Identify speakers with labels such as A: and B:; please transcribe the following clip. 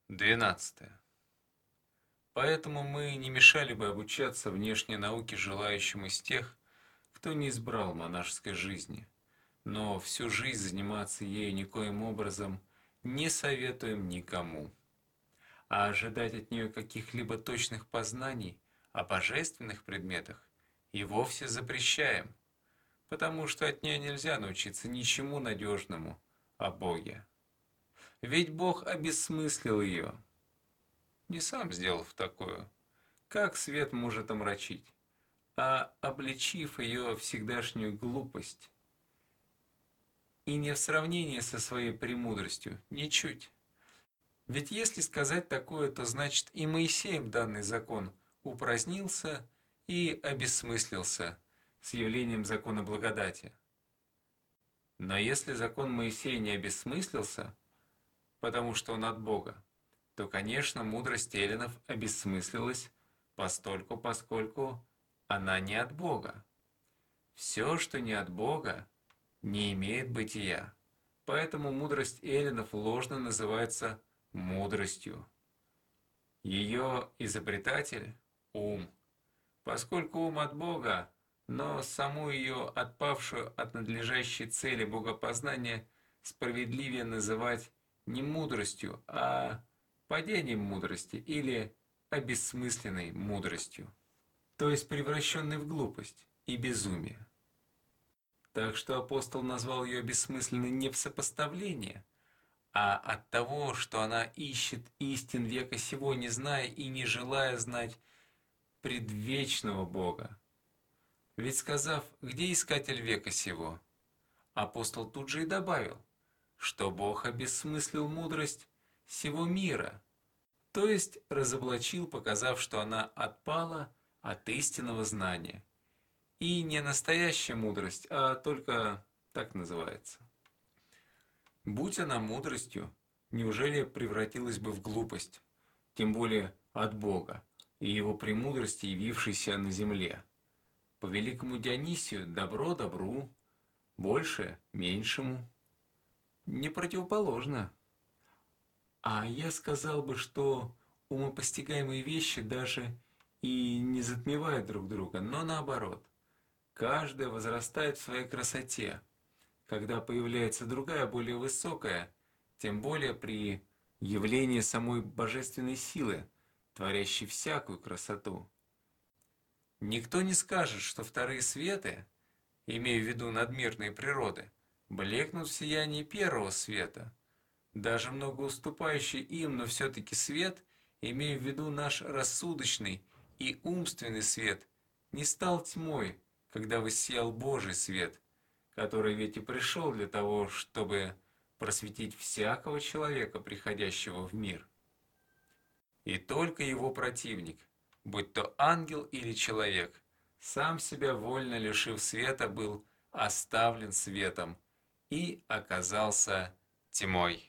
A: 12. Поэтому мы не мешали бы обучаться внешней науке желающим из тех, кто не избрал монашеской жизни, но всю жизнь заниматься ею никоим образом не советуем никому, а ожидать от нее каких-либо точных познаний о божественных предметах и вовсе запрещаем, потому что от нее нельзя научиться ничему надежному о Боге. Ведь Бог обессмыслил ее, не сам сделав такое, как свет может омрачить, а обличив ее всегдашнюю глупость, и не в сравнении со своей премудростью, ничуть. Ведь если сказать такое, то значит и Моисеем данный закон упразднился и обессмыслился с явлением закона благодати. Но если закон Моисея не обессмыслился, потому что он от Бога, то, конечно, мудрость эллинов обессмыслилась постольку, поскольку она не от Бога. Все, что не от Бога, не имеет бытия. Поэтому мудрость эллинов ложно называется мудростью. Ее изобретатель – ум. Поскольку ум от Бога, но саму ее отпавшую от надлежащей цели богопознания справедливее называть не мудростью, а падением мудрости или обессмысленной мудростью, то есть превращенной в глупость и безумие. Так что апостол назвал ее бессмысленной не в сопоставлении, а от того, что она ищет истин века сего, не зная и не желая знать предвечного Бога. Ведь сказав, где искатель века сего, апостол тут же и добавил, что Бог обессмыслил мудрость сего мира, то есть разоблачил, показав, что она отпала от истинного знания. И не настоящая мудрость, а только так называется. Будь она мудростью, неужели превратилась бы в глупость, тем более от Бога и его премудрости, явившейся на земле? По великому Дионисию добро добру, больше меньшему, не противоположно. А я сказал бы, что умопостигаемые вещи даже и не затмевают друг друга, но наоборот. Каждая возрастает в своей красоте. Когда появляется другая, более высокая, тем более при явлении самой божественной силы, творящей всякую красоту. Никто не скажет, что вторые светы, имея в виду надмирные природы, блекнут в сиянии первого света. Даже много уступающий им, но все-таки свет, имея в виду наш рассудочный и умственный свет, не стал тьмой, когда воссиял Божий свет, который ведь и пришел для того, чтобы просветить всякого человека, приходящего в мир. И только его противник, будь то ангел или человек, сам себя вольно лишив света, был оставлен светом и оказался тьмой.